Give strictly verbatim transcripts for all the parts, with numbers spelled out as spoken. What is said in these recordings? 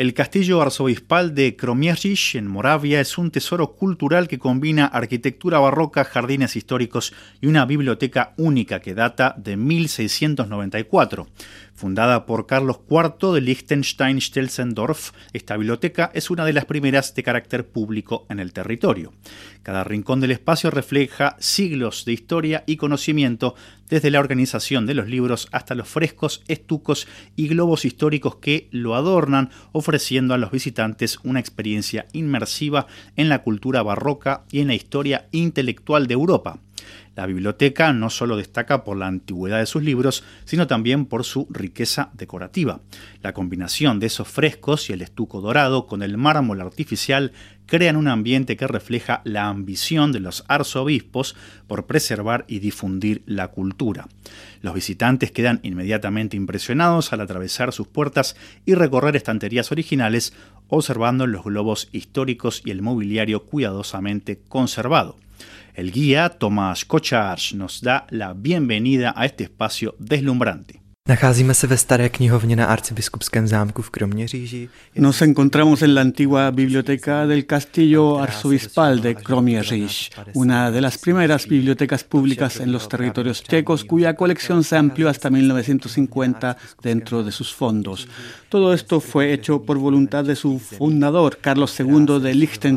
El castillo arzobispal de Kroměříž en Moravia es un tesoro cultural que combina arquitectura barroca, jardines históricos y una biblioteca única que data de mil seiscientos noventa y cuatro. Fundada por Carlos cuarto de Liechtenstein-Stelzendorf, esta biblioteca es una de las primeras de carácter público en el territorio. Cada rincón del espacio refleja siglos de historia y conocimiento, desde la organización de los libros hasta los frescos, estucos y globos históricos que lo adornan, ofreciendo a los visitantes una experiencia inmersiva en la cultura barroca y en la historia intelectual de Europa. La biblioteca no solo destaca por la antigüedad de sus libros, sino también por su riqueza decorativa. La combinación de esos frescos y el estuco dorado con el mármol artificial crean un ambiente que refleja la ambición de los arzobispos por preservar y difundir la cultura. Los visitantes quedan inmediatamente impresionados al atravesar sus puertas y recorrer estanterías originales, observando los globos históricos y el mobiliario cuidadosamente conservado. El guía Tomáš Kočár nos da la bienvenida a este espacio deslumbrante. Nacházíme se ve staré knihovně na arcibiskupském zámku v Kroměříži. Nos encontramos en la antigua biblioteca del castillo arzobispal de Kroměříž, una de las primeras bibliotecas públicas en los territorios checos, cuya colección se amplió hasta mil novecientos cincuenta dentro de sus fondos. Todo esto fue hecho por voluntad de su fundador, Carlos segundo de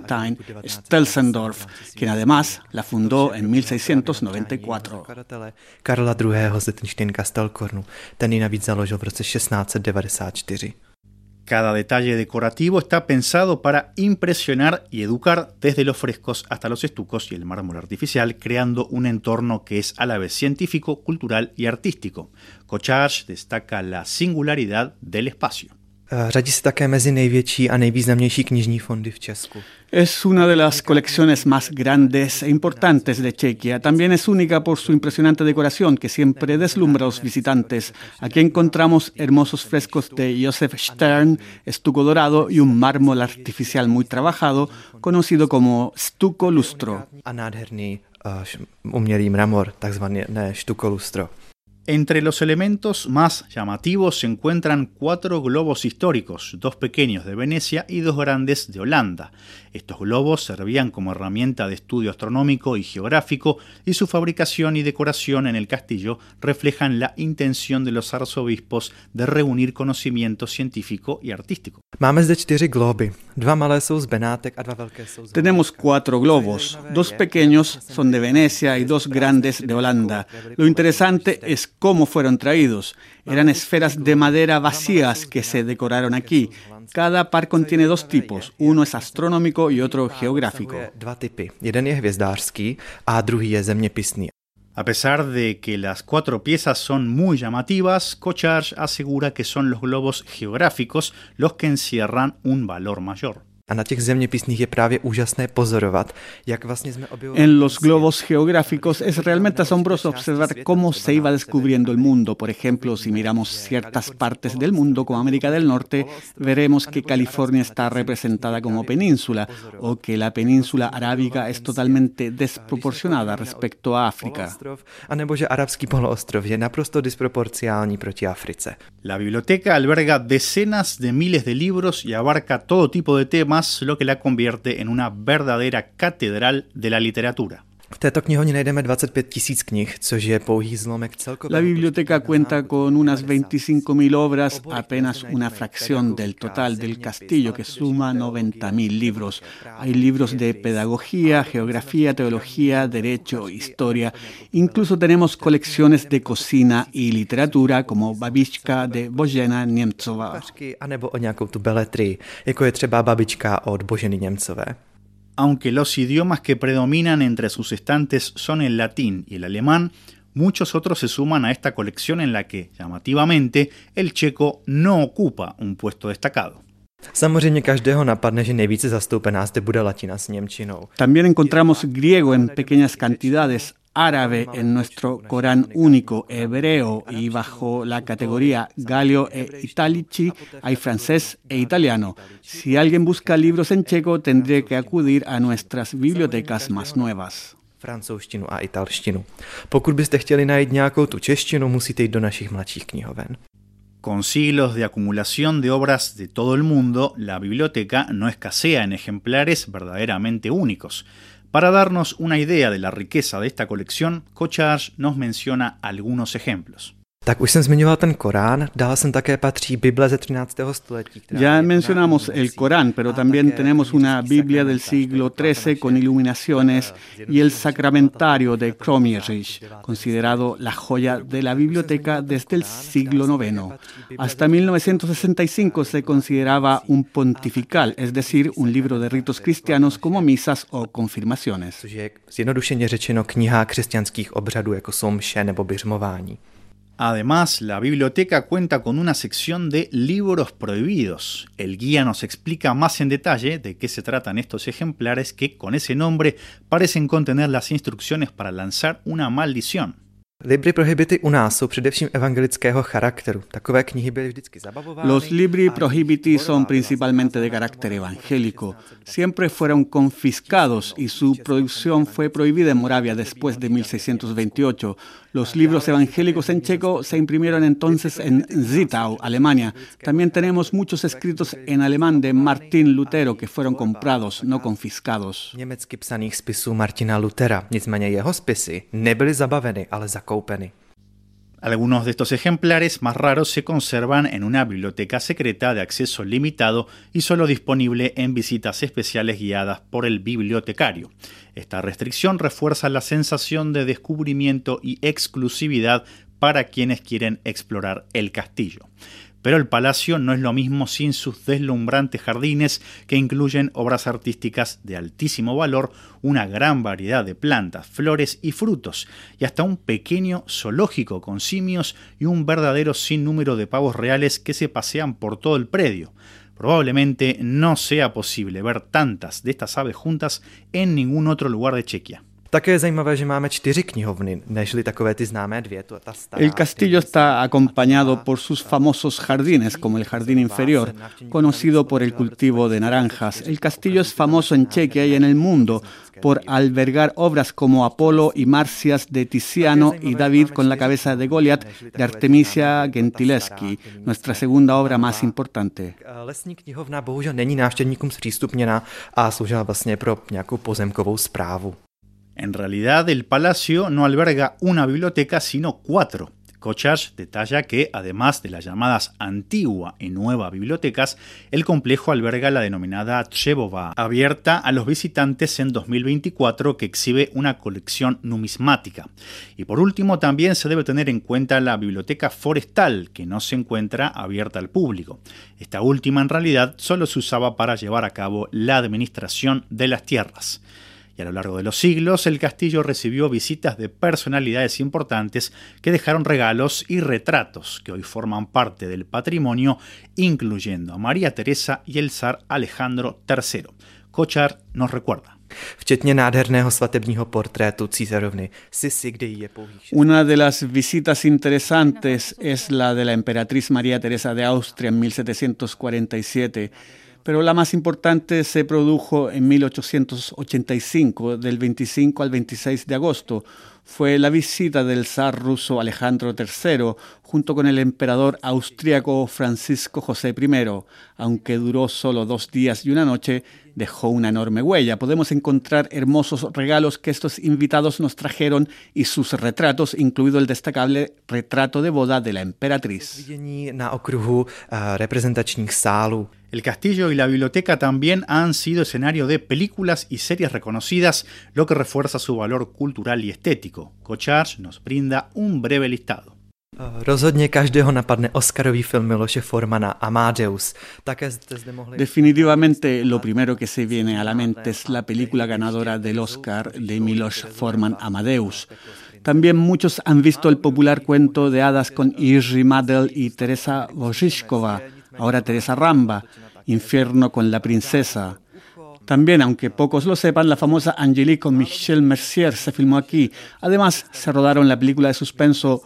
Liechtenstein-Stelzendorf, quien además la fundó en mil seiscientos noventa y cuatro. Karla druhého z Liechtenstein-Kastelkornu. Ten ji navíc založil v roce šestnáct set devadesát čtyři. Cada detalle decorativo está pensado para impresionar y educar, desde los frescos hasta los estucos y el mármol artificial, creando un entorno que es a la vez científico, cultural y artístico. Kočár destaca la singularidad del espacio. Řadí se také mezi největší a nejvýznamnější knižní fondy v Česku. Es una de las colecciones más grandes e importantes de Chequia. También es única por su impresionante decoración que siempre deslumbra a los visitantes. Aquí encontramos hermosos frescos de Josef Stern, estuco dorado y un mármol artificial muy trabajado, conocido como stucco lustro. A nádherný uh, umělý mramor, takzvané stucco lustro. Entre los elementos más llamativos se encuentran cuatro globos históricos, dos pequeños de Venecia y dos grandes de Holanda. Estos globos servían como herramienta de estudio astronómico y geográfico, y su fabricación y decoración en el castillo reflejan la intención de los arzobispos de reunir conocimiento científico y artístico. Máme zde čtyři globy. Dva malé jsou z Benátek a dva velké jsou z... Tenemos cuatro globos. Dos pequeños son de Venecia y dos grandes de Holanda. Lo interesante es cómo fueron traídos. Eran esferas de madera vacías que se decoraron aquí. Cada par contiene dos tipos. Uno es astronómico y otro geográfico. Dva typy. Jeden je hvězdářský a druhý je zeměpisný. A pesar de que las cuatro piezas son muy llamativas, Kočár asegura que son los globos geográficos los que encierran un valor mayor. A na těch zeměpisných je právě úžasné pozorovat, jak vlastně jsme objevili... En los globos geográficos es realmente asombroso observar cómo se iba descubriendo el mundo. Por ejemplo, si miramos ciertas partes del mundo, como América del Norte, veremos que California está representada como península, o que la península arábiga es totalmente desproporcionada respecto a África. A nebo že arabský poloostrov je naprosto disproporciální proti Africe. La biblioteca alberga decenas de miles de libros y abarca todo tipo de temas, lo que la convierte en una verdadera catedral de la literatura. V této knihovně najdeme dvacet pět tisíc knih, což je pouhý zlomek celkového. La biblioteca cuenta con unas veinticinco mil obras, apenas una fracción del total del castillo, que suma noventa mil libros. Hay libros de pedagogía, geografía, teología, derecho, historia. Incluso tenemos colecciones de cocina y literatura, como Babička de Božena Němcová. A nebo o nějakou tu beletrii, jako je třeba Babička od Boženy Němcové. Aunque los idiomas que predominan entre sus estantes son el latín y el alemán, muchos otros se suman a esta colección en la que, llamativamente, el checo no ocupa un puesto destacado. Samozřejmě každého napadne, že nejvíce zastoupená zde bude latina s němčinou. También encontramos griego en pequeñas cantidades, árabe en nuestro Corán único, hebreo, y bajo la categoría Galio e Italici hay francés e italiano. Si alguien busca libros en checo, tendría que acudir a nuestras bibliotecas más nuevas. Francouzštinu a italštinu. Pokud byste chtěli najít nějakou tu češtinu, musíte jít do našich mladších knihoven. Con siglos de acumulación de obras de todo el mundo, la biblioteca no escasea en ejemplares verdaderamente únicos. Para darnos una idea de la riqueza de esta colección, Kočár nos menciona algunos ejemplos. Tak už jsem zmiňoval ten Korán, dál sem také patří Bible ze třináctého století. Ya mencionamos el Corán, pero también tenemos una Biblia del siglo trece con iluminaciones y el Sacramentario de Kroměříž, considerado la joya de la biblioteca desde el siglo noveno. Hasta mil novecientos sesenta y cinco se consideraba un pontifical, es decir, un libro de ritos cristianos como misas o confirmaciones. Což je zjednodušeně řečeno kniha křesťanských obřadů, jako jsou mše nebo biřmování. Además, la biblioteca cuenta con una sección de libros prohibidos. El guía nos explica más en detalle de qué se tratan estos ejemplares que, con ese nombre, parecen contener las instrucciones para lanzar una maldición. Libry prohibity u nás jsou především evangelického charakteru. Takové knihy byly vždycky zabavovány. Los libri prohibiti son principalmente de carácter evangélico. Siempre fueron confiscados y su producción fue prohibida en Moravia después de mil seiscientos veintiocho. Los libros evangélicos en checo se imprimieron entonces en Zittau, Alemania. También tenemos muchos escritos en alemán de Martin Lutero que fueron comprados, no confiscados. Německy psaných spisů Martina Luthera, nicméně jeho spisy nebyly zabaveny, ale zakoupeny. Algunos de estos ejemplares más raros se conservan en una biblioteca secreta de acceso limitado y solo disponible en visitas especiales guiadas por el bibliotecario. Esta restricción refuerza la sensación de descubrimiento y exclusividad para quienes quieren explorar el castillo. Pero el palacio no es lo mismo sin sus deslumbrantes jardines que incluyen obras artísticas de altísimo valor, una gran variedad de plantas, flores y frutos, y hasta un pequeño zoológico con simios y un verdadero sinnúmero de pavos reales que se pasean por todo el predio. Probablemente no sea posible ver tantas de estas aves juntas en ningún otro lugar de Chequia. Také je zajímavé, že máme čtyři knihovny, nežli takové ty známé dvě. To, ta stará, El castillo está acompañado por sus famosos jardines, como el jardín inferior, conocido por el cultivo de naranjas. El castillo es famoso en Chequia y en el mundo por albergar obras como Apolo y Marcias de Tiziano y David con la cabeza de Goliat de Artemisia Gentileschi, nuestra segunda obra más importante. Lesní knihovna bohužel není návštěvníkům zpřístupněna a sloužila vlastně pro nějakou pozemkovou správu. En realidad, el palacio no alberga una biblioteca, sino cuatro. Kočár detalla que, además de las llamadas antigua y nueva bibliotecas, el complejo alberga la denominada Třebová, abierta a los visitantes en dos mil veinticuatro, que exhibe una colección numismática. Y por último, también se debe tener en cuenta la biblioteca forestal, que no se encuentra abierta al público. Esta última, en realidad, solo se usaba para llevar a cabo la administración de las tierras. Y a lo largo de los siglos, el castillo recibió visitas de personalidades importantes que dejaron regalos y retratos que hoy forman parte del patrimonio, incluyendo a María Teresa y el zar Alejandro tercero. Kočár nos recuerda. Včetně nádherného svatebního portrétu císařovny Sissi, kde jí je pouhých. Una de las visitas interesantes es la de la emperatriz María Teresa de Austria en mil setecientos cuarenta y siete. Pero la más importante se produjo en mil ochocientos ochenta y cinco, del veinticinco al veintiséis de agosto. Fue la visita del zar ruso Alejandro tercero junto con el emperador austríaco Francisco José primero. Aunque duró solo dos días y una noche, dejó una enorme huella. Podemos encontrar hermosos regalos que estos invitados nos trajeron y sus retratos, incluido el destacable retrato de boda de la emperatriz. Vidění na okruhu reprezentačních sálů. El castillo y la biblioteca también han sido escenario de películas y series reconocidas, lo que refuerza su valor cultural y estético. Kočár nos brinda un breve listado. Rozhodně každého napadne Oscarový film Miloše Formana Amadeus. Také zde mohli... Definitivamente lo primero que se viene a la mente es la película ganadora del Oscar de Miloš Forman Amadeus. También muchos han visto el popular cuento de hadas con Jiří Madl y Teresa Vožišková, ahora Teresa Ramba, Infierno con la princesa. También, aunque pocos lo sepan, la famosa Angélique con Michel Mercier se filmó aquí. Además, se rodaron la película de suspenso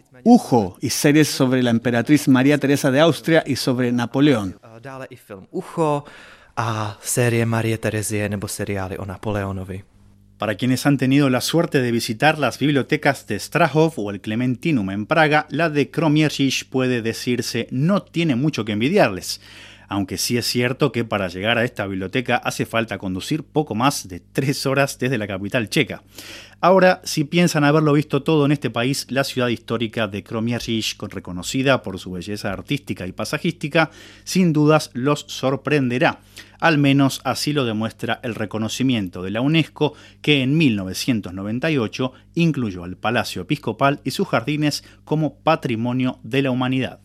Ucho y series sobre la emperatriz María Teresa de Austria y sobre Napoleón. Dále i film Ucho a série Marie Terezie nebo seriály o Napoleonovi. Para quienes han tenido la suerte de visitar las bibliotecas de Strahov o el Clementinum en Praga, la de Kroměříž puede decirse no tiene mucho que envidiarles. Aunque sí es cierto que para llegar a esta biblioteca hace falta conducir poco más de tres horas desde la capital checa. Ahora, si piensan haberlo visto todo en este país, la ciudad histórica de Kroměříž, reconocida por su belleza artística y pasajística, sin dudas los sorprenderá. Al menos así lo demuestra el reconocimiento de la UNESCO, que en mil novecientos noventa y ocho incluyó al Palacio Episcopal y sus jardines como Patrimonio de la Humanidad.